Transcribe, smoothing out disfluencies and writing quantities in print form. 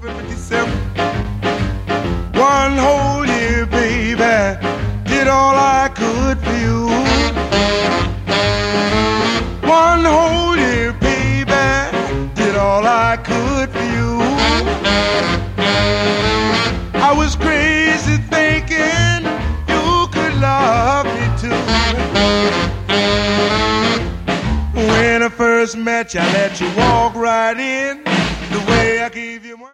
57. One whole year, baby, did all I could for you. One whole year, baby, did all I could for you. I was crazy thinking you could love me too. When I first met you, I let you walk right in. The way I gave you